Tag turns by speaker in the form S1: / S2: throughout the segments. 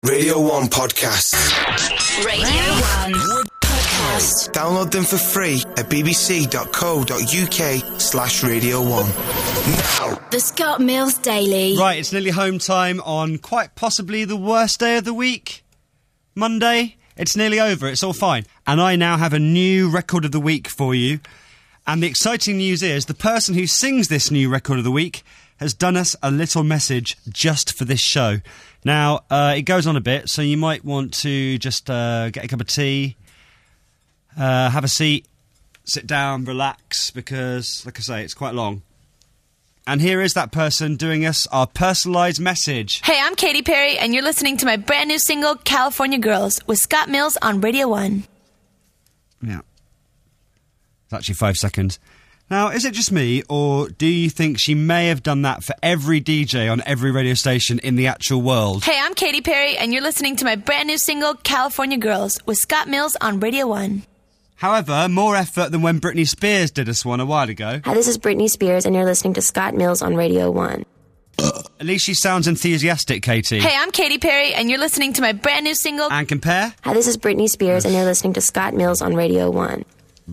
S1: Radio 1 Podcasts.
S2: Radio 1 Podcast.
S1: Download them for free at bbc.co.uk/Radio 1. Now.
S2: The Scott Mills Daily.
S3: Right, it's nearly home time on quite possibly the worst day of the week. Monday. It's nearly over. It's all fine. And I now have a new record of the week for you. And the exciting news is the person who sings this new record of the week has done us a little message just for this show. Now, it goes on a bit, so you might want to just get a cup of tea, have a seat, sit down, relax, because, like I say, it's quite long. And here is that person doing us our personalised message.
S4: Hey, I'm Katy Perry, and you're listening to my brand new single, California Girls, with Scott Mills on Radio 1.
S3: Yeah. It's actually 5 seconds. Now, is it just me, or do you think she may have done that for every DJ on every radio station in the actual world?
S4: Hey, I'm Katy Perry, and you're listening to my brand new single, California Girls, with Scott Mills on Radio 1.
S3: However, more effort than when Britney Spears did us one a while ago.
S5: Hi, this is Britney Spears, and you're listening to Scott Mills on Radio 1.
S3: At least she sounds enthusiastic, Katie.
S4: Hey, I'm Katy Perry, and you're listening to my brand new single...
S3: And compare?
S5: Hi, this is Britney Spears, and you're listening to Scott Mills on Radio 1.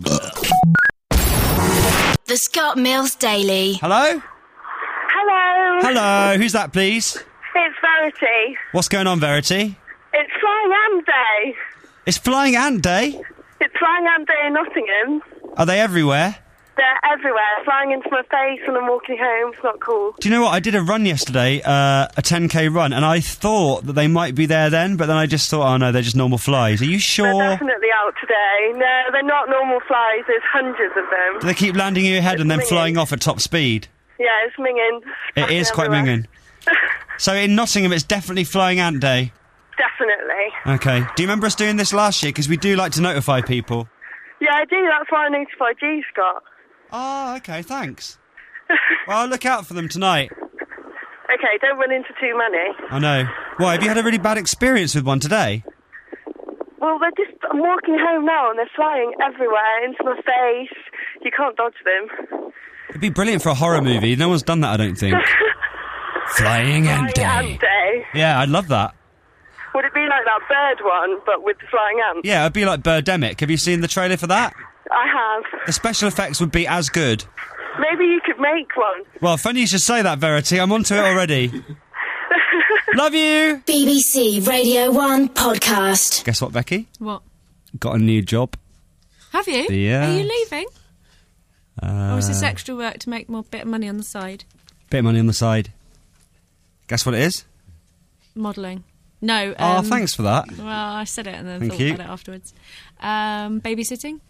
S2: The Scott Mills Daily.
S3: Hello?
S6: Hello.
S3: Hello, who's that, please?
S6: It's Verity.
S3: What's going on, Verity?
S6: It's Flying Ant Day.
S3: It's Flying Ant Day?
S6: It's Flying Ant Day in Nottingham.
S3: Are they everywhere?
S6: They're everywhere, flying into my face when I'm walking home. It's not cool.
S3: Do you know what? I did a run yesterday, a 10k run, and I thought that they might be there then, but then I just thought, oh no, they're just normal flies. Are you sure?
S6: They're definitely out today. No, they're not normal flies. There's hundreds of them.
S3: Do they keep landing in your head and then
S6: It's
S3: flying
S6: minging.
S3: off at top speed?
S6: Yeah, it's minging.
S3: It is quite minging. So in Nottingham, it's definitely Flying Ant Day.
S6: Definitely.
S3: Okay. Do you remember us doing this last year? Because we do like to notify people.
S6: Yeah, I do. That's why I notified you, Scott.
S3: Oh, okay, thanks. Well, I'll look out for them tonight.
S6: Okay, don't run into too many.
S3: I know. Why, have you had a really bad experience with one today?
S6: Well, I'm walking home now and they're flying everywhere into my face. You can't dodge them.
S3: It'd be brilliant for a horror movie. No one's done that, I don't think. Flying Ant Day.
S6: Flying Ant Day.
S3: Yeah, I'd love that.
S6: Would it be like that bird one, but with the flying ants?
S3: Yeah, it'd be like Birdemic. Have you seen the trailer for that?
S6: I have.
S3: The special effects would be as good.
S6: Maybe you could make one.
S3: Well, funny you should say that, Verity. I'm onto it already. Love you!
S2: BBC Radio 1 Podcast.
S3: Guess what, Becky?
S7: What?
S3: Got a new job.
S7: Have you?
S3: Yeah.
S7: Are you leaving? Or is this extra work to make more bit of money on the side?
S3: Bit of money on the side. Guess what it is?
S7: Modelling. No.
S3: Oh, thanks for that.
S7: Well, I said it and then
S3: Thank
S7: thought
S3: you.
S7: about it afterwards. Babysitting?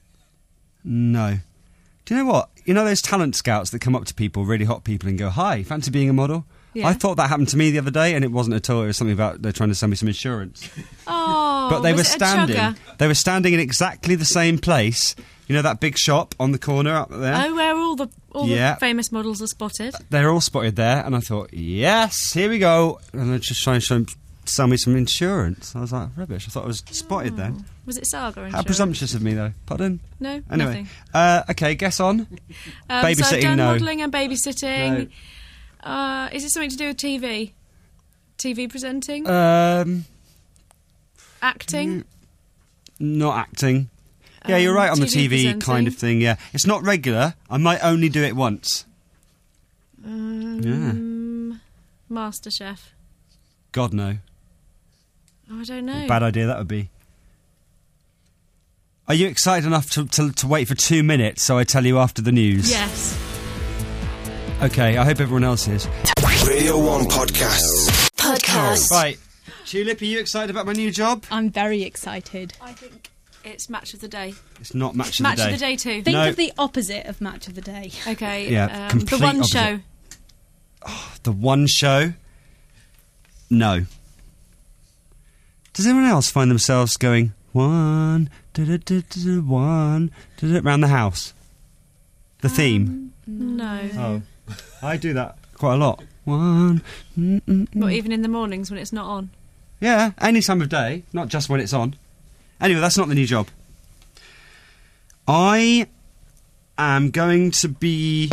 S3: No. Do you know what? You know those talent scouts that come up to people, really hot people, and go, hi, fancy being a model?
S7: Yeah.
S3: I thought that happened to me the other day, and it wasn't at all. It was something about they're trying to sell me some insurance.
S7: Oh,
S3: But they
S7: was
S3: were
S7: it a
S3: standing.
S7: chugger?
S3: They were standing in exactly the same place. You know that big shop on the corner up there?
S7: Oh, where all the
S3: Yeah.
S7: famous models are spotted.
S3: They're all spotted there, and I thought, yes, here we go. And they're just trying to sell me some insurance. I was like, rubbish. I thought I was spotted then.
S7: Was it Saga insurance?
S3: How presumptuous of me, though. Pardon?
S7: No,
S3: Anyway,
S7: nothing.
S3: okay, guess on.
S7: So I've
S3: Babysitting,
S7: done
S3: no.
S7: modelling and babysitting. Is it something to do with TV? TV presenting? Acting?
S3: Not acting. Yeah, you're right on the
S7: TV
S3: TV
S7: presenting.
S3: kind of thing, yeah. It's not regular. I might only do it once. Yeah.
S7: MasterChef.
S3: God, no.
S7: Oh, I don't know.
S3: Bad idea that would be. Are you excited enough to wait for 2 minutes so I tell you after the news?
S7: Yes.
S3: Okay, I hope everyone else is.
S1: Radio 1 Podcasts.
S2: Podcast.
S3: Right. Tulip, are you excited about my new job?
S8: I'm very excited.
S7: I think it's Match of the Day.
S3: It's not Match of
S7: Match
S3: the Day.
S7: of the Day too.
S8: Think
S3: No.
S8: of the opposite of Match of the Day.
S7: Okay.
S3: Yeah,
S7: the
S3: complete
S7: One
S3: opposite.
S7: Show.
S3: The One Show? No. Does anyone else find themselves going, one, da-da-da-da-da, one, da-da, around the house? The theme?
S7: No.
S3: Oh. I do that quite a lot. One,
S7: What, even in the mornings when it's not on?
S3: yeah, any time of day, not just when it's on. Anyway, that's not the new job. I am going to be...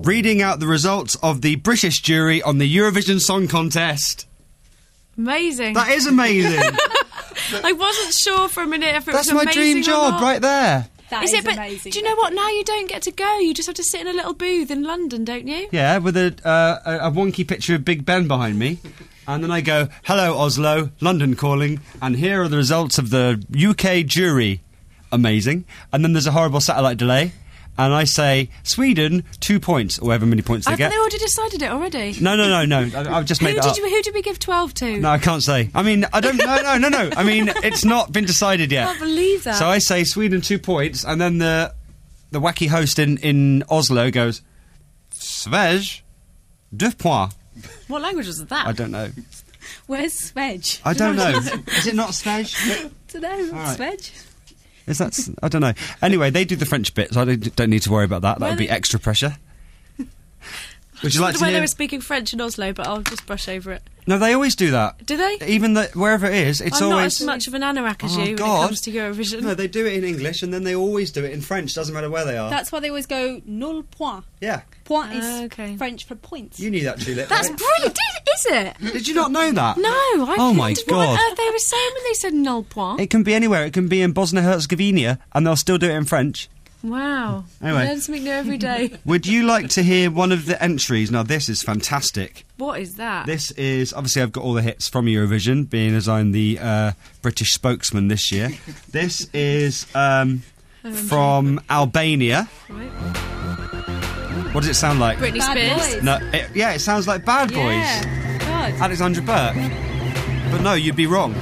S3: reading out the results of the British jury on the Eurovision Song Contest.
S7: Amazing.
S3: That is amazing.
S7: I wasn't sure for a minute if it
S3: That's
S7: was
S3: my
S7: amazing
S3: dream
S7: or
S3: job
S7: not.
S3: right there.
S8: That
S7: Is
S8: is
S7: it? But
S8: amazing.
S7: do you know what? Now you don't get to go. You just have to sit in a little booth in London, don't you?
S3: Yeah, with a wonky picture of Big Ben behind me. And then I go, hello Oslo, London calling, and here are the results of the UK jury. Amazing. And then there's a horrible satellite delay, and I say, Sweden, 2 points, or however many points they
S7: I
S3: get.
S7: thought they already decided it already.
S3: No. I've just made that up.
S7: Who did we give 12 to?
S3: No, I can't say. I mean, I don't... No. I mean, it's not been decided yet.
S7: I can't believe that.
S3: So I say Sweden 2 points, and then the wacky host in Oslo goes, Swej, 2 points.
S7: What language was that?
S3: I don't know.
S8: Where's Swej?
S3: I don't know. Is it not Swej?
S8: don't know.
S3: All right.
S8: Swej?
S3: Is that... I don't know. Anyway, they do the French bit, so I don't need to worry about that. That would be
S7: Really?
S3: extra pressure. Would you like to
S7: the way they
S3: hear...
S7: were speaking French in Oslo, but I'll just brush over it.
S3: No, they always do that.
S7: Do they?
S3: Even wherever it is, it's
S7: I'm
S3: always...
S7: not as much of an anorak as
S3: Oh,
S7: you when
S3: God.
S7: it comes to Eurovision.
S3: No, they do it in English, and then they always do it in French. Doesn't matter where they are.
S8: That's why they always go nul point.
S3: Yeah.
S8: Point is
S7: Okay.
S8: French for points.
S3: You knew that, Tulip.
S7: That's
S3: right?
S7: brilliant, is it?
S3: Did you not know that?
S7: No, I
S3: Oh my
S7: What
S3: God.
S7: on earth they were saying when they said null point?
S3: It can be anywhere. It can be in Bosnia-Herzegovina, and they'll still do it in French.
S7: Wow.
S3: Anyway.
S7: I learn something new every day.
S3: Would you like to hear one of the entries? Now, this is fantastic.
S7: What is that?
S3: This is... Obviously, I've got all the hits from Eurovision, being as I'm the British spokesman this year. This is from Albania.
S7: Right.
S3: What does it sound like?
S7: Britney
S8: Bad
S7: Spears.
S8: Boys.
S3: No, it sounds like Bad Boys.
S8: Yeah. God.
S3: Alexandra Burke. But no, you'd be wrong.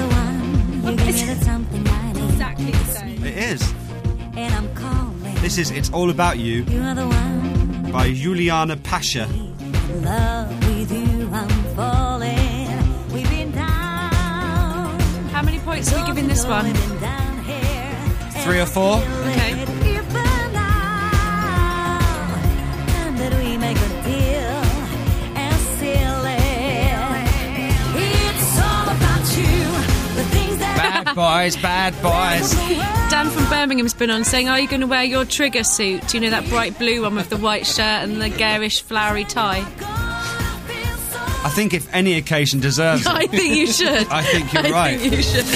S8: Exactly the same.
S3: It is. This is It's All About You by Juliana Pasha.
S7: How many points are we giving this one?
S3: 3 or 4?
S7: Okay.
S3: Bad boys.
S7: Dan from Birmingham's been on saying, are you going to wear your trigger suit? Do you know that bright blue one with the white shirt and the garish flowery tie?
S3: I think if any occasion deserves
S7: I
S3: it,
S7: think you should.
S3: I think you're right.
S7: I think you should.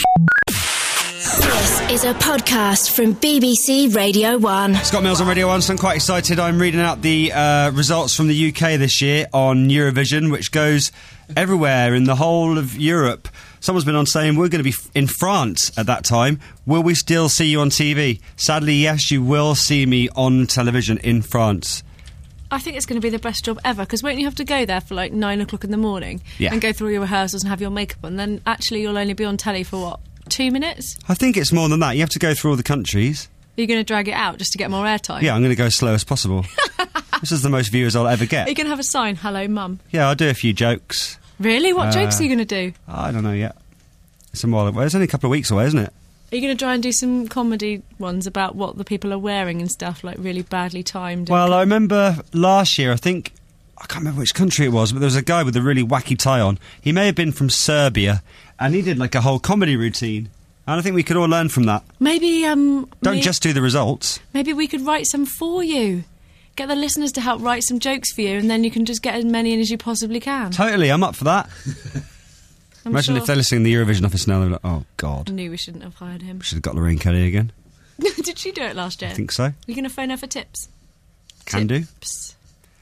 S2: This is a podcast from BBC Radio 1.
S3: Scott Mills on Radio 1, so I'm quite excited. I'm reading out the results from the UK this year on Eurovision, which goes everywhere in the whole of Europe. Someone's been on saying we're going to be in France at that time. Will we still see you on TV? Sadly, yes, you will see me on television in France.
S7: I think it's going to be the best job ever, because won't you have to go there for like 9 o'clock in the morning
S3: Yeah.
S7: and go through your rehearsals and have your makeup on? Then actually you'll only be on telly for what, 2 minutes?
S3: I think it's more than that. You have to go through all the countries.
S7: Are you going to drag it out just to get more airtime?
S3: Yeah, I'm going to go as slow as possible. This is the most viewers I'll ever
S7: Are
S3: get.
S7: you going to have a sign, hello mum?
S3: Yeah, I'll do a few jokes.
S7: Really? What jokes are you going to do?
S3: I don't know yet. It's a while away. It's only a couple of weeks away, isn't it?
S7: Are you going to try and do some comedy ones about what the people are wearing and stuff, like really badly timed?
S3: Well, I remember last year, I can't remember which country it was, but there was a guy with a really wacky tie on. He may have been from Serbia, and he did like a whole comedy routine. And I think we could all learn from that.
S7: Maybe,
S3: Don't just do the results.
S7: Maybe we could write some for you. Get the listeners to help write some jokes for you, and then you can just get as many in as you possibly can.
S3: Totally, I'm up for that.
S7: I'm
S3: Imagine
S7: sure.
S3: if they're listening in the Eurovision office now, they're like, oh,
S7: I
S3: God.
S7: knew we shouldn't have hired him.
S3: Should have got Lorraine Kelly again.
S7: Did she do it last year?
S3: I think so.
S7: Are you going to phone her for tips?
S3: Can do.
S7: Tips.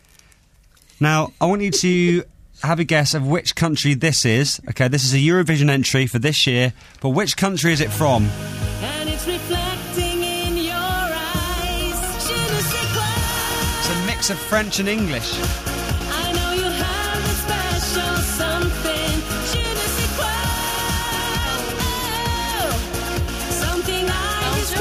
S3: Now, I want you to have a guess of which country this is. Okay, this is a Eurovision entry for this year, but which country is it from?
S9: And it's reflecting in your eyes. Je ne sais quoi.
S3: It's a mix of French and English.
S9: I know you have a special something. Je ne sais quoi. Oh, something I just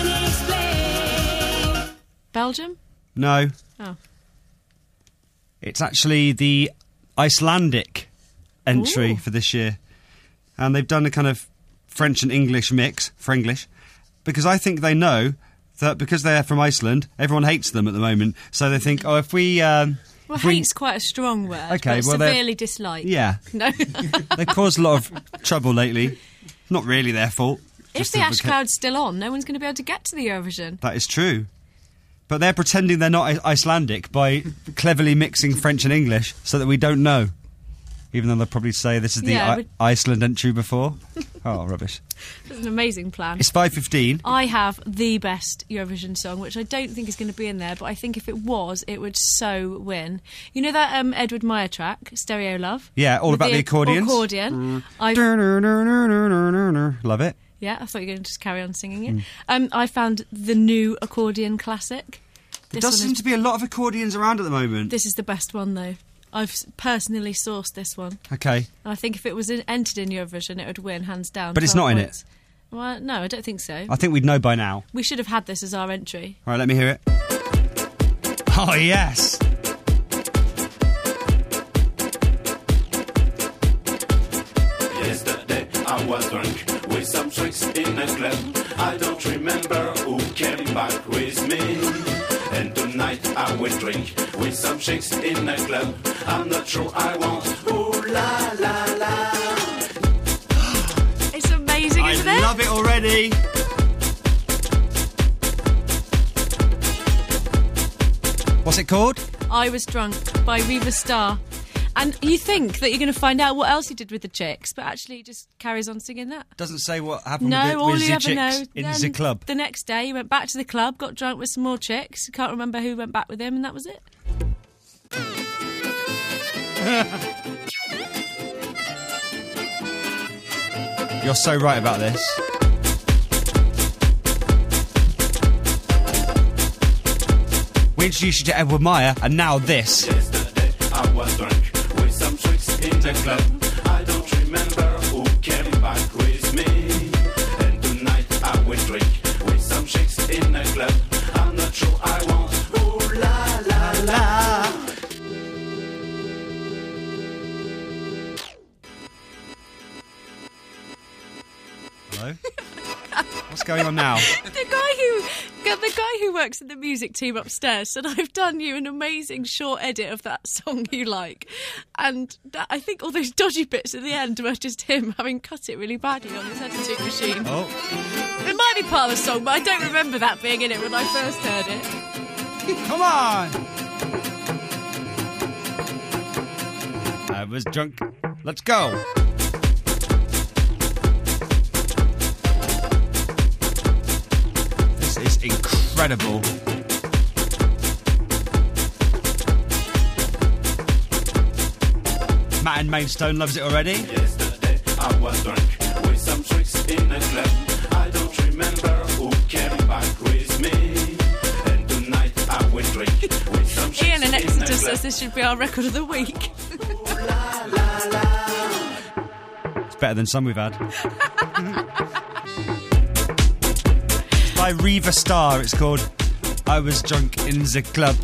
S9: can't explain.
S7: Belgium?
S3: No.
S7: Oh.
S3: It's actually the Icelandic entry
S7: Ooh.
S3: for this year. And they've done a kind of French and English mix for English, because I think they know that because they're from Iceland, everyone hates them at the moment. So they think, oh, if we...
S7: Well,
S3: if we-
S7: hate's quite a strong word.
S3: Okay,
S7: but
S3: well, they're-
S7: severely dislike.
S3: Yeah.
S7: No.
S3: They've caused a lot of trouble lately. Not really their fault.
S7: If
S3: Just
S7: the
S3: that
S7: Ash
S3: we ca-
S7: Cloud's still on, no one's going to be able to get to the Eurovision.
S3: That is true. But they're pretending they're not Icelandic by cleverly mixing French and English so that we don't know. Even though they'll probably say this is the Iceland entry before. Oh, rubbish.
S7: It's an amazing plan.
S3: It's 5:15.
S7: I have the best Eurovision song, which I don't think is going to be in there, but I think if it was, it would so win. You know that Edward Meyer track, Stereo Love?
S3: Yeah, all
S7: With
S3: about the accordions.
S7: Accordion.
S3: Love it.
S7: Yeah, I thought you were going to just carry on singing it. I found the new accordion classic.
S3: There does seem to be a lot of accordions around at the moment.
S7: This is the best one, though. I've personally sourced this one.
S3: Okay.
S7: And I think if it was entered in Eurovision, it would win, hands down.
S3: But it's not in
S7: it? Well, no, I don't think so.
S3: I think we'd know by now.
S7: We should have had this as our entry.
S3: All right, let me hear it. Oh, yes.
S10: Yesterday I was drunk with some tricks in a club. I don't remember who came back with me. And tonight I will drink with some chicks in a club. I'm not sure I want. Ooh la la la.
S7: It's amazing, isn't it?
S3: I love it already. What's it called?
S7: I Was Drunk by Riva Starr. And you think that you're going to find out what else he did with the chicks, but actually he just carries on singing that.
S3: Doesn't say what happened
S7: No, all
S3: with
S7: you
S3: the
S7: ever
S3: chicks
S7: know.
S3: in
S7: Then
S3: the club.
S7: The next day he went back to the club, got drunk with some more chicks. Can't remember who went back with him, and that was it.
S3: You're so right about this. We introduced you to Edward Meyer, and now this.
S10: Yesterday I was drunk with some tricks in the club. I don't remember who came back with me. And tonight I will drink with some chicks in the club. I'm not sure I want. Ooh la la la.
S3: Hello? What's going on now?
S7: The guy who works in the music team upstairs said, I've done you an amazing short edit of that song you like. And I think all those dodgy bits at the end were just him having cut it really badly on his editing machine.
S3: Oh.
S7: It might be part of the song, but I don't remember that being in it when I first heard it.
S3: Come on! I was drunk. Let's go. This is incredible. Matt and Maidstone loves it already.
S10: Yesterday I was drunk with some tricks in a club. I don't remember who came back with me. And tonight I will drink with some chicks
S7: Ian in Exeter
S10: a club.
S7: says this should be our record of the week.
S3: It's better than some we've had. By Riva Starr, it's called I Was Drunk in the Club.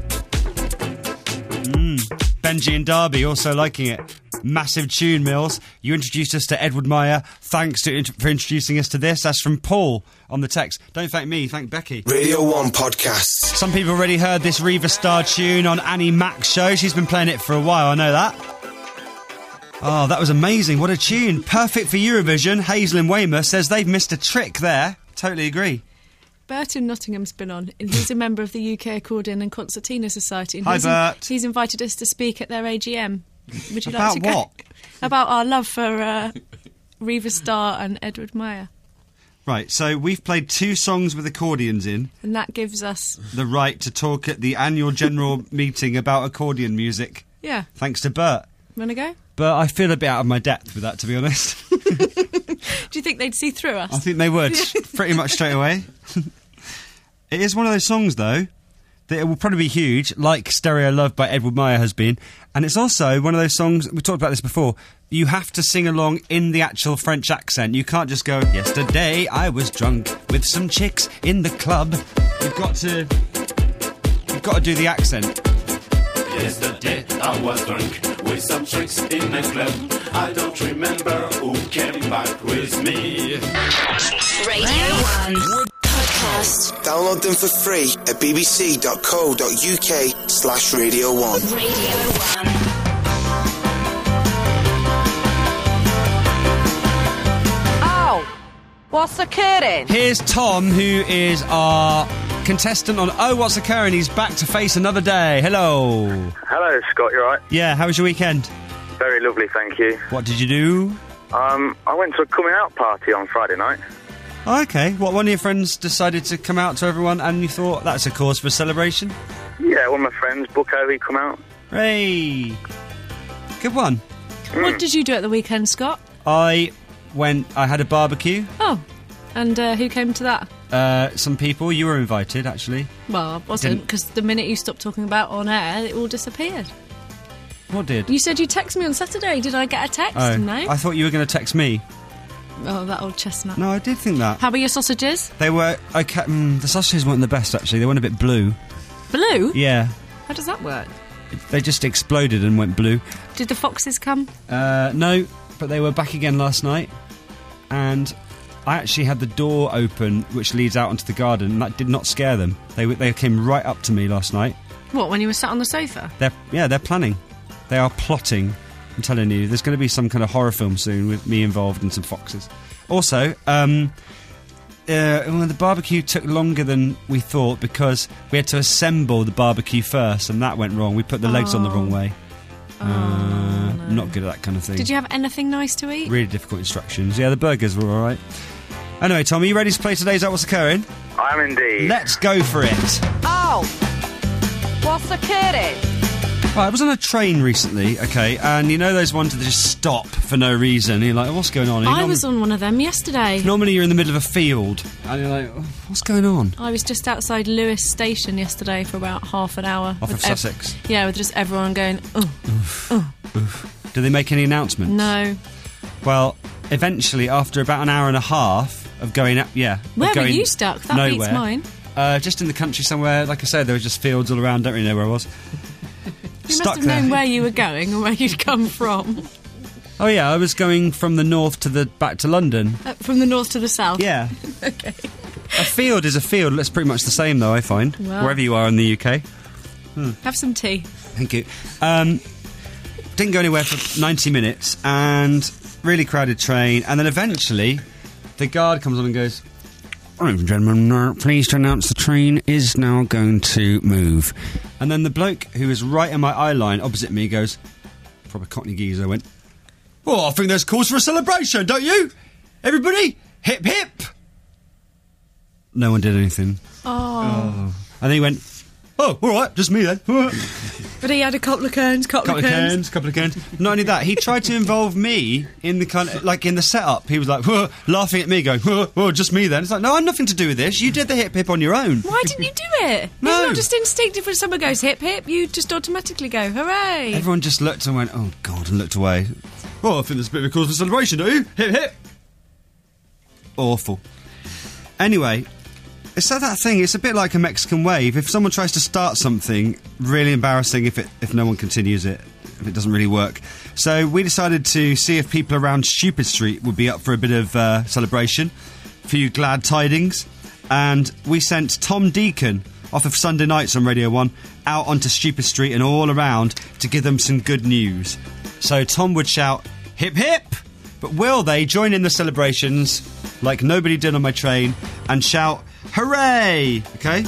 S3: Benji and Darby also liking it. Massive tune, Mills. You introduced us to Edward Meyer. Thanks for introducing us to this. That's from Paul on the text. Don't thank me, thank Becky.
S1: Radio 1 podcasts.
S3: Some people already heard this Riva Starr tune on Annie Mac's show. She's been playing it for a while, I know that. Oh, that was amazing. What a tune. Perfect for Eurovision. Hazel in Weymouth says they've missed a trick there. Totally agree.
S7: Bert in Nottingham's been on, and he's a member of the UK Accordion and Concertina Society. And
S3: Hi, Bert.
S7: He's invited us to speak at their AGM. Would you
S3: About
S7: like to go?
S3: what?
S7: About our love for Riva Starr and Edward Meyer.
S3: Right, so we've played 2 songs with accordions in.
S7: And that gives us...
S3: The right to talk at the annual general meeting about accordion music.
S7: Yeah.
S3: Thanks to Bert.
S7: Want to go?
S3: But I feel a bit out of my depth with that, to be honest.
S7: Do you think they'd see through us?
S3: I think they would, pretty much straight away. It is one of those songs, though, that it will probably be huge, like Stereo Love by Edward Meyer has been. And it's also one of those songs, we talked about this before, you have to sing along in the actual French accent. You can't just go, yesterday I was drunk with some chicks in the club. You've got to do the accent.
S10: Yesterday I was drunk with some chicks in a club. I don't remember who came back with me.
S2: Radio 1 podcast.
S1: Download them for free at bbc.co.uk/Radio 1.
S2: Radio 1.
S11: Ow! What's occurring?
S3: Here's Tom, who is our contestant on Oh What's Occurring. He's back to face another day. Hello.
S11: Hello, Scott, you alright?
S3: Yeah, how was your weekend?
S11: Very lovely, thank you.
S3: What did you do?
S11: I went to a coming out party on Friday night.
S3: Oh, okay. What, one of your friends decided to come out to everyone and you thought that's a cause for celebration?
S11: Yeah, one of my friends, Bucko, he come out.
S3: Hey. Good one.
S7: What did you do at the weekend, Scott?
S3: I had a barbecue.
S7: Oh, and who came to that?
S3: Some people. You were invited, actually.
S7: Well, I wasn't, because the minute you stopped talking about on air, it all disappeared.
S3: What did?
S7: You said you'd text me on Saturday. Did I get a text?
S3: Oh,
S7: No.
S3: I thought you were going to text me.
S7: Oh, that old chestnut.
S3: No, I did think that.
S7: How about your sausages?
S3: They were... Okay, the sausages weren't the best, actually. They went a bit blue.
S7: Blue?
S3: Yeah.
S7: How does that work?
S3: They just exploded and went blue.
S7: Did the foxes come?
S3: No, but they were back again last night. And I actually had the door open, which leads out onto the garden, and that did not scare them. They came right up to me last night.
S7: What, when you were sat on the sofa?
S3: They're planning. They are plotting. I'm telling you, there's going to be some kind of horror film soon with me involved and some foxes. Also, the barbecue took longer than we thought because we had to assemble the barbecue first, and that went wrong. We put the legs on the wrong way.
S7: No.
S3: Not good at that kind of thing.
S7: Did you have anything nice to eat?
S3: Really difficult instructions. Yeah, the burgers were all right. Anyway, Tom, are you ready to play today's That What's Occurring?
S11: I am indeed.
S3: Let's go for it.
S12: Oh, what's occurring?
S3: Right, I was on a train recently, okay, and you know those ones that just stop for no reason. You're like, what's going on?
S7: I was on one of them yesterday.
S3: Normally you're in the middle of a field, and you're like, what's going on?
S7: I was just outside Lewes Station yesterday for about half an hour.
S3: Off of Sussex?
S7: Yeah, with just everyone going,
S3: Oof. Did they make any announcements?
S7: No.
S3: Well, eventually, after about an hour and a half of going up,
S7: Where were you stuck? That
S3: nowhere,
S7: beats mine.
S3: Just in the country somewhere. Like I said, there were just fields all around. Don't really know where I was.
S7: You must have known where you were going and where you'd come from.
S3: Oh yeah, I was going from the north back to London.
S7: From the north to the south?
S3: Yeah.
S7: Okay.
S3: A field is a field. That's pretty much the same, though, I find.
S7: Well.
S3: Wherever you are in the UK.
S7: Have some tea.
S3: Thank you. Didn't go anywhere for 90 minutes, and really crowded train, and then eventually the guard comes on and goes, "Ladies and gentlemen, pleased to announce the train is now going to move." And then the bloke who was right in my eye line opposite me goes, proper Cockney geezer, went, "Well, I think there's cause for a celebration, don't you? Everybody, hip hip!" No one did anything.
S7: Oh.
S3: And then he went, "Oh, all right, just me then."
S7: But he had a couple of cairns, couple of cairns.
S3: Not only that, he tried to involve me in the kind of, like in the setup. He was like, "Whoa," laughing at me, going, "Whoa, just me then." It's like, no, I'm nothing to do with this. You did the hip hip on your own.
S7: Why didn't you do it?
S3: No.
S7: It's not just instinctive when someone goes hip hip, you just automatically go, hooray.
S3: Everyone just looked and went, "Oh God," and looked away. "Well, I think there's a bit of a cause for celebration, don't you? Hip hip." Awful. Anyway, it's that thing. It's a bit like a Mexican wave. If someone tries to start something, really embarrassing if no one continues it, if it doesn't really work. So we decided to see if people around Stupid Street would be up for a bit of celebration, a few glad tidings, and we sent Tom Deacon off of Sunday nights on Radio 1 out onto Stupid Street and all around to give them some good news. So Tom would shout, "Hip hip!" But will they join in the celebrations like nobody did on my train and shout, "Hooray!" Okay?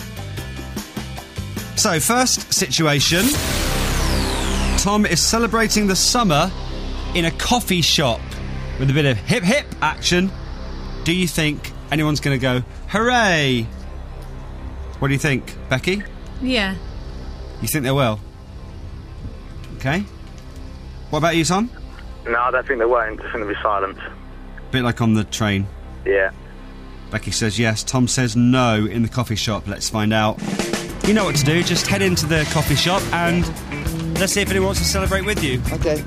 S3: So, first situation. Tom is celebrating the summer in a coffee shop with a bit of hip hip action. Do you think anyone's going to go, "Hooray"? What do you think, Becky?
S7: Yeah.
S3: You think they will? Okay. What about you, Tom?
S11: No, I don't think they won't. I think they'll be silent.
S3: Bit like on the train.
S11: Yeah.
S3: Becky says yes, Tom says no in the coffee shop. Let's find out. You know what to do, just head into the coffee shop and let's see if anyone wants to celebrate with you.
S13: Okay.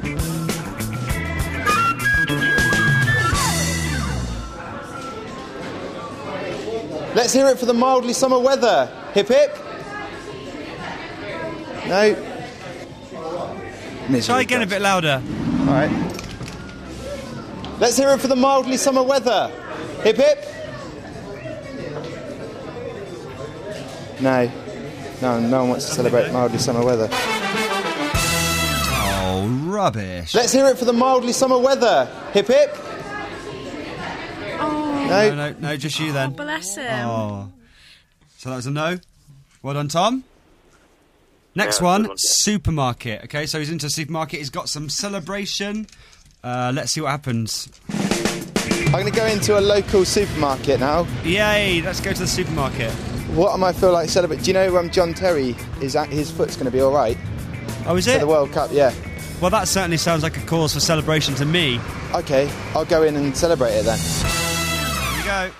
S13: Let's hear it for the mildly summer weather. Hip hip. No.
S3: Try again a bit louder.
S13: All right. Let's hear it for the mildly summer weather. Hip hip. No. No one wants to celebrate mildly summer weather.
S3: Oh, rubbish.
S13: Let's hear it for the mildly summer weather. Hip hip.
S7: Oh.
S3: No, just you then.
S7: Oh, bless him.
S3: Oh. So that was a no. Well done, Tom. Next
S11: Yeah,
S3: one,
S11: good one.
S3: supermarket. Okay, so he's into a supermarket. He's got some celebration. Let's see what happens.
S13: I'm going to go into a local supermarket now.
S3: Yay, let's go to the supermarket.
S13: What am I feel like celebrating? Do you know John Terry, his foot's going to be all right?
S3: Oh, is
S13: For
S3: it?
S13: the World Cup, yeah.
S3: Well, that certainly sounds like a cause for celebration to me.
S13: Okay, I'll go in and celebrate it then.
S3: Here we go.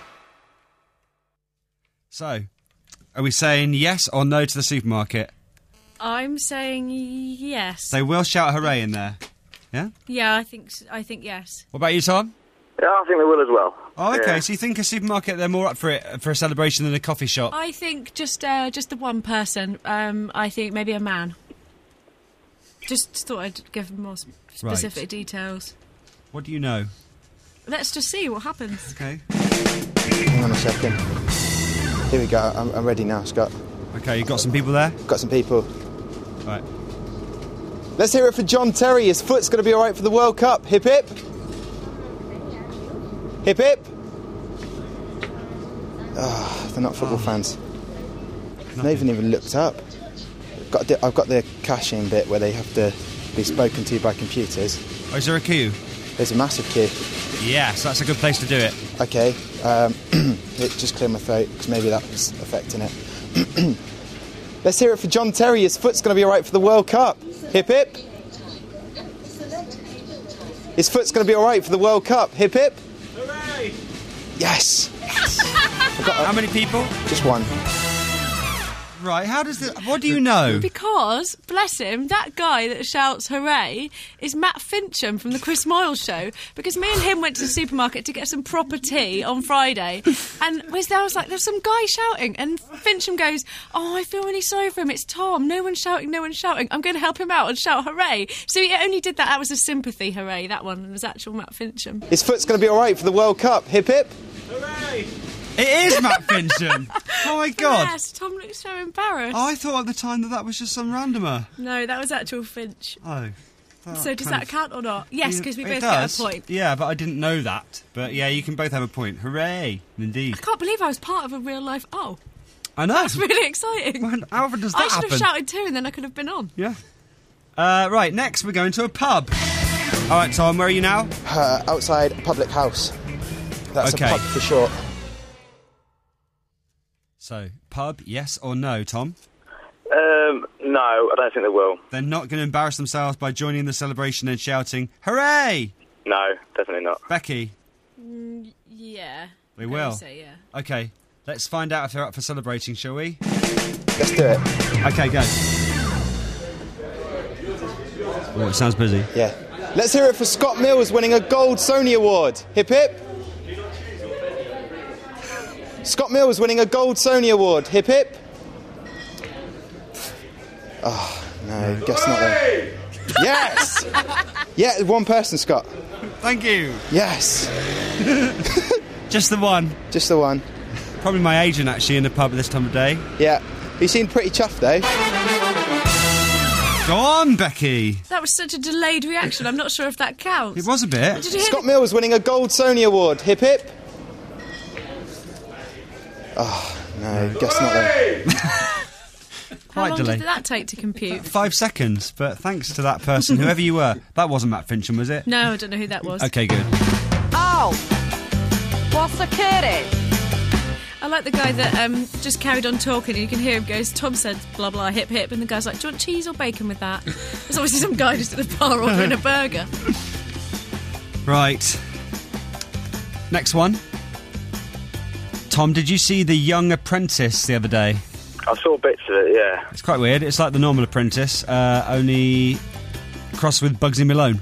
S3: So, are we saying yes or no to the supermarket?
S7: I'm saying yes.
S3: They will shout hooray in there. Yeah?
S7: Yeah, I think yes.
S3: What about you, Tom?
S11: Yeah, I think they will as well.
S3: Oh, okay.
S11: Yeah.
S3: So you think a supermarket, they're more up for it, for a celebration than a coffee shop?
S7: I think just the one person. I think maybe a man. Just thought I'd give more specific details.
S3: What do you know?
S7: Let's just see what happens.
S3: Okay.
S13: Hang on a second. Here we go. I'm ready now, Scott.
S3: Okay, you got some people there?
S13: Got some people.
S3: Right.
S13: Let's hear it for John Terry. His foot's going to be all right for the World Cup. Hip hip. Hip hip. Ah, they're not football fans. They haven't even looked up. I've got the caching bit where they have to be spoken to by computers.
S3: Oh, is there a queue?
S13: There's a massive queue.
S3: Yes, that's a good place to do it.
S13: Okay, just clear my throat because maybe that was affecting it. Let's hear it for John Terry. His foot's going to be all right for the World Cup. Hip hip. His foot's going to be all right for the World Cup. Hip hip.
S3: Hooray!
S13: Yes.
S3: How many people?
S13: Just one.
S3: Right, what do you know?
S7: Because, bless him, that guy that shouts hooray is Matt Fincham from the Chris Moyle Show. Because me and him went to the supermarket to get some proper tea on Friday. And I was like, there's some guy shouting. And Fincham goes, oh, I feel really sorry for him. It's Tom. No one's shouting, no one's shouting. I'm going to help him out and shout hooray. So he only did that. That was a sympathy hooray, that one. It was actual Matt Fincham.
S13: His foot's going to be all right for the World Cup. Hip hip.
S3: Hooray! It is Matt Fincham. Oh my God.
S7: Yes, Tom looks so embarrassed.
S3: Oh, I thought at the time that was just some randomer.
S7: No, that was actual Finch.
S3: Oh.
S7: So does that count or not? Yes, because we
S3: It
S7: both
S3: does.
S7: get a point.
S3: Yeah, but I didn't know that. But yeah, you can both have a point. Hooray! Indeed.
S7: I can't believe I was part of a real life. Oh,
S3: I know.
S7: that's really exciting.
S3: How often does that
S7: I should
S3: happen?
S7: have shouted too, and then I could have been on.
S3: Yeah. Right, next we're going to a pub. All right, Tom, where are you now?
S13: Outside a public house. That's
S3: Okay.
S13: a pub for short.
S3: So, pub, yes or no, Tom?
S11: No, I don't think they will.
S3: They're not going to embarrass themselves by joining the celebration and shouting, hooray!
S11: No, definitely not.
S3: Becky?
S7: Yeah.
S3: We will?
S7: Say yeah.
S3: Okay, let's find out if they're up for celebrating, shall we?
S13: Let's do it.
S3: Okay, go. Oh, it sounds busy.
S13: Yeah. Let's hear it for Scott Mills winning a Gold Sony Award. Hip hip. Scott Mills winning a Gold Sony Award. Hip hip. Oh, no, guess not then. Yes! Yeah, one person, Scott.
S3: Thank you.
S13: Yes.
S3: Just the one.
S13: Just the one.
S3: Probably my agent, actually, in the pub at this time of day.
S13: Yeah. You seem pretty chuffed, though.
S3: Go on, Becky.
S7: That was such a delayed reaction. I'm not sure if that counts.
S3: It was a bit.
S7: Did you hear
S13: Scott Mills winning a Gold Sony Award. Hip hip. Oh, no, guess not then.
S7: How long
S3: delayed.
S7: did that take to compute?
S3: 5 seconds, but thanks to that person, whoever you were. That wasn't Matt Fincham, was it?
S7: No, I don't know who that was.
S3: Okay, good.
S12: Oh, what's the kitty?
S7: I like the guy that just carried on talking, and you can hear him goes, Tom said blah blah hip hip, and the guy's like, do you want cheese or bacon with that? There's obviously some guy just at the bar ordering a burger.
S3: Right. Next one. Tom, did you see The Young Apprentice the other day?
S11: I saw bits of it, yeah.
S3: It's quite weird. It's like The Normal Apprentice, only crossed with Bugsy Malone.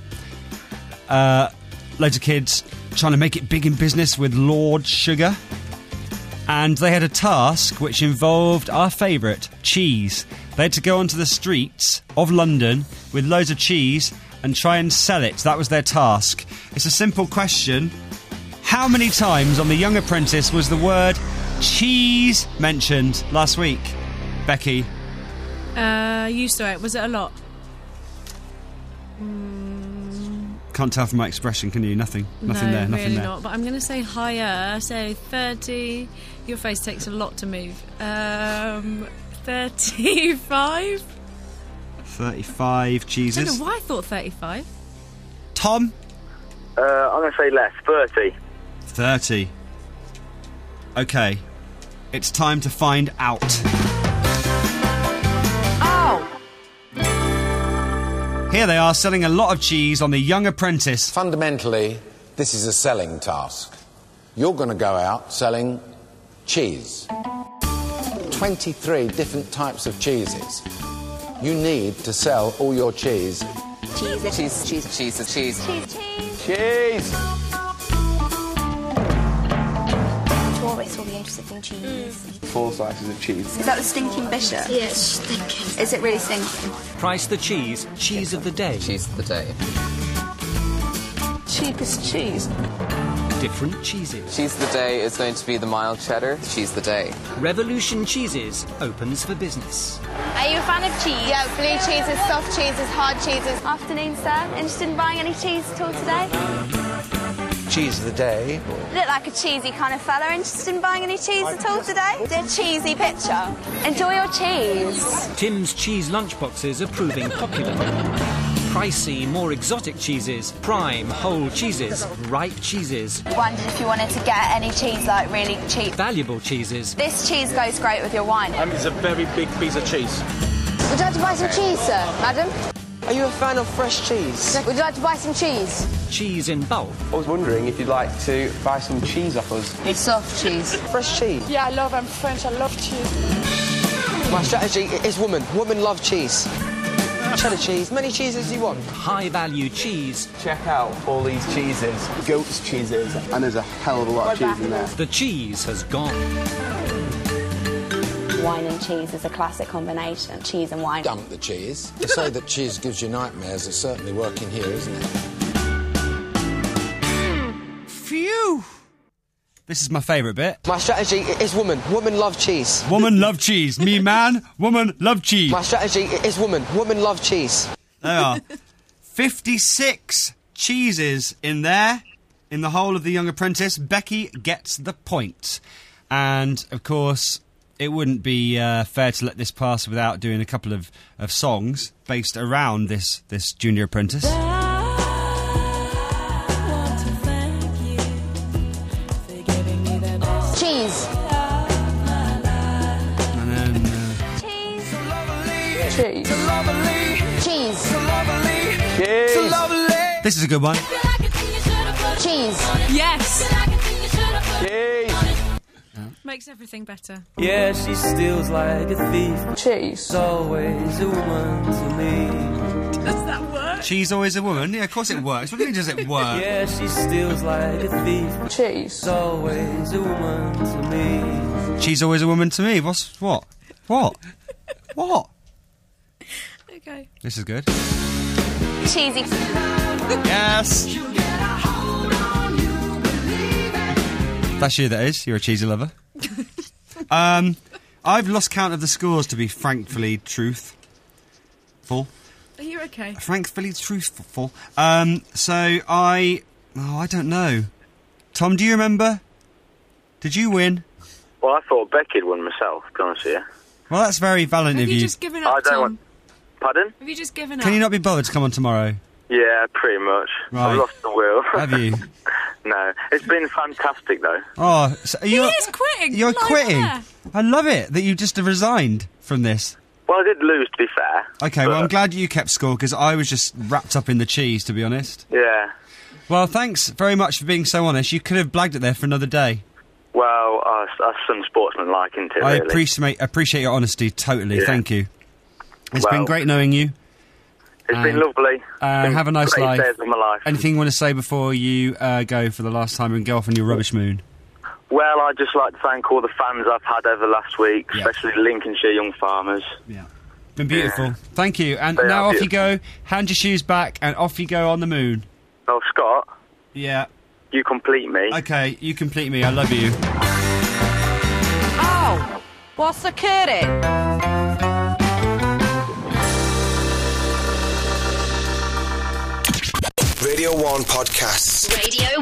S3: Loads of kids trying to make it big in business with Lord Sugar. And they had a task which involved our favourite, cheese. They had to go onto the streets of London with loads of cheese and try and sell it. That was their task. It's a simple question. How many times on The Young Apprentice was the word cheese mentioned last week? Becky?
S7: You saw it. Was it a lot?
S3: Can't tell from my expression, can you? Nothing
S7: No,
S3: there, nothing
S7: really
S3: there.
S7: not. But I'm going to say higher. So 30. Your face takes a lot to move. 35.
S3: 35
S7: I
S3: cheeses.
S7: don't know why I thought 35.
S3: Tom?
S11: I'm going to say less, 30.
S3: 30. Okay. It's time to find out.
S12: Oh!
S3: Here they are selling a lot of cheese on The Young Apprentice.
S14: Fundamentally, this is a selling task. You're going to go out selling cheese. 23 different types of cheeses. You need to sell all your cheese.
S12: Cheese.
S14: Cheese.
S12: Cheese. Cheese. Cheese.
S14: Cheese!
S15: Tourists will be interested in cheese.
S16: 4 slices of cheese.
S15: Is that the stinking bishop?
S17: Yeah, it's stinking.
S15: Is it really stinking?
S18: Price the cheese. Cheese of the day.
S12: Cheese of the day.
S15: Cheapest cheese.
S18: Different cheeses.
S12: Cheese of the day is going to be the mild cheddar. Cheese of the day.
S18: Revolution Cheeses opens for business.
S15: Are you a fan of cheese? Yeah, blue cheeses, soft cheeses, hard cheeses. Afternoon, sir. Interested in buying any cheese at all today?
S14: Cheese of the day.
S15: Look like a cheesy kind of fella. Interested in buying any cheese at all today? The cheesy picture. Enjoy your cheese.
S18: Tim's cheese lunchboxes are proving popular. Pricey, more exotic cheeses, prime, whole cheeses, ripe cheeses.
S15: Wondered if you wanted to get any cheese like really cheap.
S18: Valuable cheeses.
S15: This cheese goes great with your wine.
S16: It's a very big piece of cheese.
S15: Would you like to buy some cheese, sir, madam?
S19: Are you a fan of fresh cheese?
S15: Would you like to buy some cheese?
S18: Cheese in bulk.
S19: I was wondering if you'd like to buy some cheese off us.
S15: It's soft cheese.
S19: Fresh cheese?
S15: Yeah, I'm French, I love cheese.
S19: My strategy is woman. Women love cheese. Cheddar cheese, many cheeses you want.
S18: High value cheese.
S16: Check out all these cheeses. Goat's cheeses, and there's a hell of a lot of cheese in there.
S18: The cheese has gone.
S15: Wine and cheese is a classic combination. Cheese and wine.
S14: Dump the cheese. To say that cheese gives you nightmares is certainly working here, isn't it?
S3: Phew! This is my favourite bit.
S19: My strategy is woman. Women love cheese.
S3: Woman love cheese. Me man, woman love cheese.
S19: My strategy is woman. Women love cheese.
S3: There are 56 cheeses in there, in the whole of The Young Apprentice. Becky gets the point. And, of course, it wouldn't be fair to let this pass without doing a couple of songs based around this Junior Apprentice.
S15: Cheese.
S3: And then...
S15: Cheese.
S19: Cheese.
S15: Cheese.
S19: Cheese.
S3: This is a good one.
S15: Cheese.
S7: Yes.
S19: Cheese.
S7: Makes everything better.
S20: Yeah, she steals like a thief.
S19: Cheese.
S20: She's always a woman to me.
S7: Does that work?
S3: She's always a woman. Yeah, of course it works. What do you mean does it work?
S20: Yeah, she steals like a thief.
S19: Cheese.
S20: She's always a woman to me.
S3: She's always a woman to me. What? What?
S7: Okay.
S3: This is good.
S15: Cheesy.
S3: Yes. That's you, that is. You're a cheesy lover. I've lost count of the scores, to be frankly truthful.
S7: Are you okay?
S3: Frankly truthful. I don't know. Tom, do you remember? Did you win?
S11: Well, I thought Becky'd won myself, to be honest with you.
S3: Well, that's very valiant
S7: Have
S3: of
S7: you
S3: you.
S7: just given up,
S11: I don't
S7: Tom?
S11: want... Pardon?
S7: Have you just given up?
S3: Can you not be bothered to come on tomorrow?
S11: Yeah, pretty much.
S3: Right.
S11: I've lost the will.
S3: Have you?
S11: No. It's been fantastic, though.
S3: Oh, so
S7: He is quitting.
S3: You're
S7: live
S3: quitting.
S7: there.
S3: I love it that you just resigned from this.
S11: Well, I did lose, to be fair.
S3: Okay, well,
S11: but-
S3: I'm glad you kept score because I was just wrapped up in the cheese, to be honest.
S11: Yeah.
S3: Well, thanks very much for being so honest. You could have blagged it there for another day.
S11: Well, that's some sportsman-like, isn't it,
S3: I
S11: really?
S3: appreciate your honesty, totally.
S11: Yeah.
S3: Thank you. It's been
S11: Well,
S3: great knowing you.
S11: It's been lovely. It's been
S3: Have a nice
S11: great
S3: life.
S11: days of my life.
S3: Anything you want to say before you go for the last time and go off on your rubbish moon?
S11: Well, I'd just like to thank all the fans I've had over last week,
S3: Yeah.
S11: especially Lincolnshire Young Farmers.
S3: Yeah. Been beautiful.
S11: Yeah.
S3: Thank you. And
S11: They
S3: now
S11: are
S3: off you
S11: beautiful.
S3: go. Hand your shoes back and off you go on the moon.
S11: Oh, Scott,
S3: Yeah.
S11: you complete me.
S3: Okay, you complete me. I love you.
S12: Oh! What's the curry?
S1: Radio 1. 1 Podcasts.
S2: Radio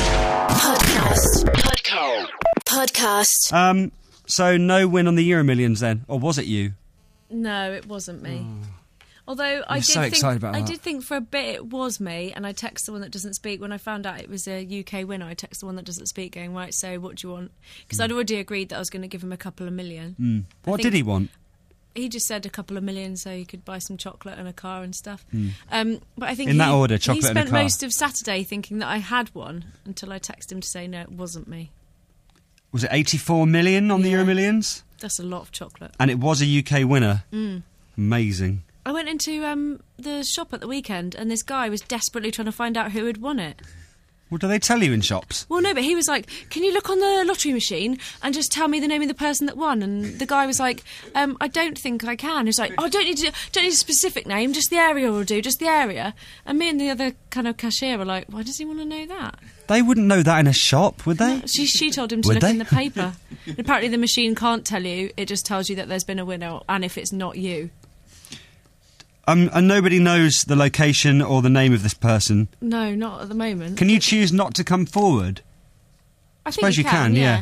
S2: 1 Podcast.
S3: So no win on the Euro Millions then, or was it you?
S7: No, it wasn't me. Although I
S3: You're
S7: did
S3: so
S7: think,
S3: excited about
S7: I
S3: that.
S7: did think for a bit it was me, and I texted the one that doesn't speak. When I found out it was a UK winner, I texted the one that doesn't speak, going, right, so what do you want? Because I'd already agreed that I was going to give him a couple of million.
S3: What
S7: think-
S3: did he want?
S7: He just said a couple of million so he could buy some chocolate and a car and stuff.
S3: Mm.
S7: But I think
S3: In that order, chocolate
S7: he
S3: and a
S7: spent
S3: car.
S7: most of Saturday thinking that I had one until I texted him to say no, it wasn't me.
S3: Was it 84 million on the Euro Millions?
S7: That's a lot of chocolate.
S3: And it was a UK winner.
S7: Mm.
S3: Amazing.
S7: I went into the shop at the weekend and this guy was desperately trying to find out who had won it.
S3: What do they tell you in shops?
S7: Well, no, but he was like, can you look on the lottery machine and just tell me the name of the person that won? And the guy was like, I don't think I can. He was like, don't need a specific name, just the area will do, just the area. And me and the other kind of cashier were like, why does he want to know that?
S3: They wouldn't know that in a shop, would they?
S7: She told him to
S3: Would
S7: look
S3: they?
S7: in the paper. And apparently the machine can't tell you, it just tells you that there's been a winner, and if it's not you.
S3: And nobody knows the location or the name of this person.
S7: No, not at the moment.
S3: Can you choose not to come forward?
S7: I think
S3: suppose you can, yeah.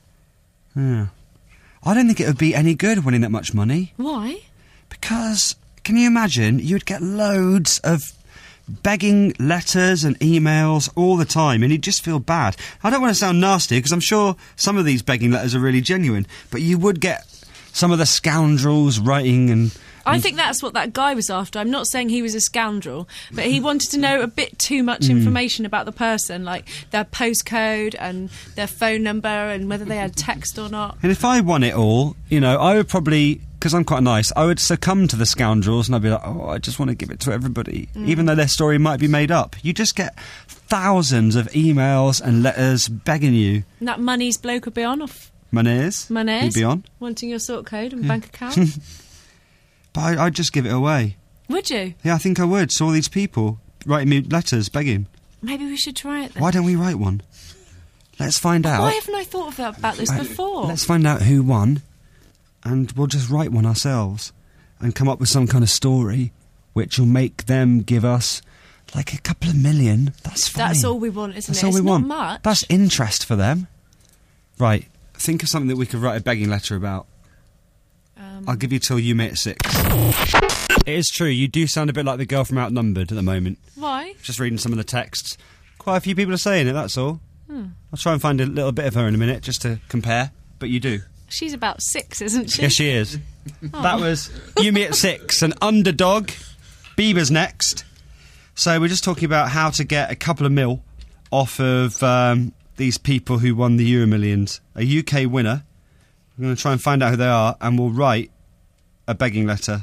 S3: I don't think it would be any good winning that much money.
S7: Why?
S3: Because, can you imagine, you'd get loads of begging letters and emails all the time, and you'd just feel bad. I don't want to sound nasty, because I'm sure some of these begging letters are really genuine, but you would get some of the scoundrels writing and...
S7: I think that's what that guy was after. I'm not saying he was a scoundrel, but he wanted to know a bit too much information about the person, like their postcode and their phone number and whether they had text or not.
S3: And if I won it all, you know, I would probably, because I'm quite nice, I would succumb to the scoundrels and I'd be like, oh, I just want to give it to everybody, even though their story might be made up. You just get thousands of emails and letters begging you.
S7: And that money's bloke would be on off.
S3: Money's? He'd be on.
S7: Wanting your sort code and bank account.
S3: But I'd just give it away.
S7: Would you?
S3: Yeah, I think I would. So all these people writing me letters begging.
S7: Maybe we should try it then.
S3: Why don't we write one? Let's find out.
S7: Why haven't I thought about this before?
S3: Let's find out who won, and we'll just write one ourselves and come up with some kind of story which will make them give us like a couple of million. That's fine.
S7: That's all we want, isn't
S3: That's
S7: it?
S3: all we
S7: It's
S3: want.
S7: not much.
S3: That's interest for them. Right. Think of something that we could write a begging letter about. I'll give you till you meet at 6. It is true, you do sound a bit like the girl from Outnumbered at the moment.
S7: Why?
S3: Just reading some of the texts. Quite a few people are saying it, that's all. I'll try and find a little bit of her in a minute, just to compare. But you do.
S7: She's about 6, isn't she?
S3: Yes, she is. That was You Me at 6, an underdog. Bieber's next. So we're just talking about how to get a couple of mil off of these people who won the Euro Millions. A UK winner. I'm going to try and find out who they are, and we'll write a begging letter.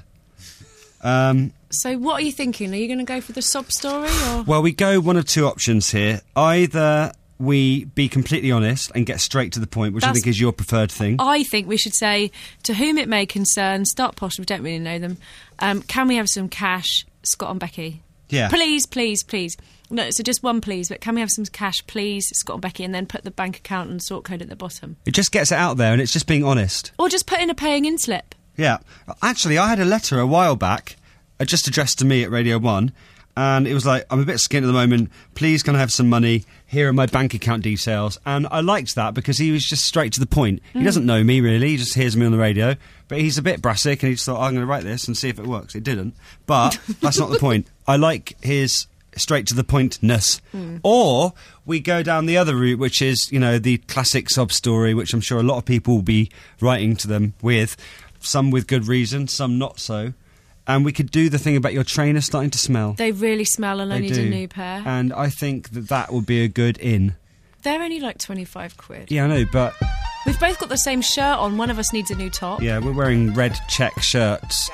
S7: So what are you thinking? Are you going to go for the sob story or...?
S3: Well, we go one of two options here. Either we be completely honest and get straight to the point, which I think is your preferred thing.
S7: I think we should say, to whom it may concern, start posh, we don't really know them, can we have some cash, Scott and Becky?
S3: Yeah.
S7: Please, please, please. No, so just one please, but can we have some cash, please, Scott and Becky, and then put the bank account and sort code at the bottom?
S3: It just gets it out there, and it's just being honest.
S7: Or just put in a paying in slip.
S3: Yeah. Actually, I had a letter a while back, just addressed to me at Radio 1, and it was like, I'm a bit skint at the moment, please can I have some money, here are my bank account details. And I liked that because he was just straight to the point. He doesn't know me really, he just hears me on the radio, but he's a bit brassic and he just thought, I'm going to write this and see if it works. It didn't. But that's not the point. I like his straight to the pointness. Or we go down the other route, which is, you know, the classic sob story, which I'm sure a lot of people will be writing to them with, some with good reason, some not so. And we could do the thing about your trainers starting to smell.
S7: They really smell and I
S3: They
S7: need
S3: do.
S7: a new pair.
S3: And I think that that would be a good in.
S7: They're only like 25 quid.
S3: Yeah, I know, but...
S7: We've both got the same shirt on. One of us needs a new top.
S3: Yeah, we're wearing red check shirts.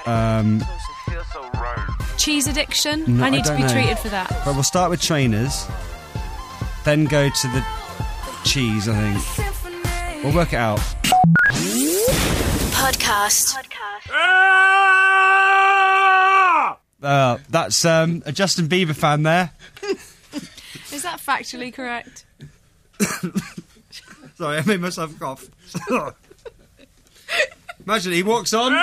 S7: Cheese addiction?
S3: No,
S7: I need to
S3: don't
S7: be
S3: know.
S7: treated for that.
S3: But we'll start with trainers, then go to the cheese, I think. We'll work it out.
S2: Podcast.
S3: That's a Justin Bieber fan there.
S7: Is that factually correct?
S3: Sorry, I made myself cough. Imagine he walks on.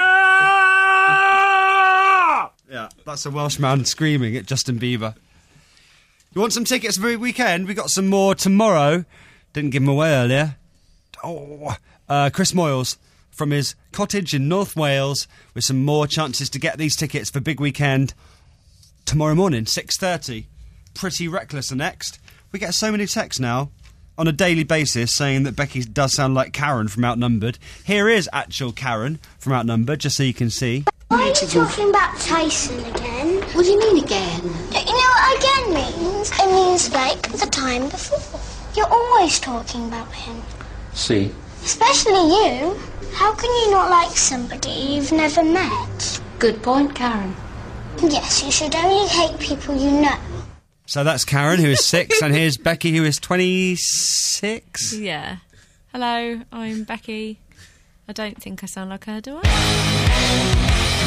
S3: Yeah, that's a Welsh man screaming at Justin Bieber. You want some tickets for the weekend? We got some more tomorrow. Didn't give them away earlier. Chris Moyles from his cottage in North Wales with some more chances to get these tickets for big weekend tomorrow morning, 6:30. Pretty Reckless are next. We get so many texts now on a daily basis saying that Becky does sound like Karen from Outnumbered. Here is actual Karen from Outnumbered, just so you can see.
S17: Why are you talking about Tyson again? What do you mean again? Don't you know what again means? It means like the time before. You're always talking about him.
S21: See?
S17: Especially you. How can you not like somebody you've never met?
S21: Good point, Karen.
S17: Yes, you should only hate people you know.
S3: So that's Karen, who is 6, and here's Becky, who is 26.
S7: Yeah. Hello, I'm Becky. I don't think I sound like her, do I?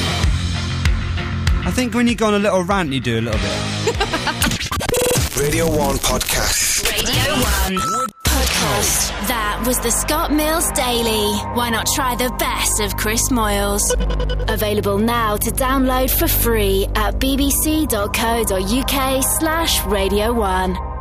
S3: I think when you go on a little rant, you do a little bit.
S1: Radio 1 Podcast.
S2: Radio 1 Podcast. That was the Scott Mills Daily. Why not try the best of Chris Moyles? Available now to download for free at bbc.co.uk/Radio 1.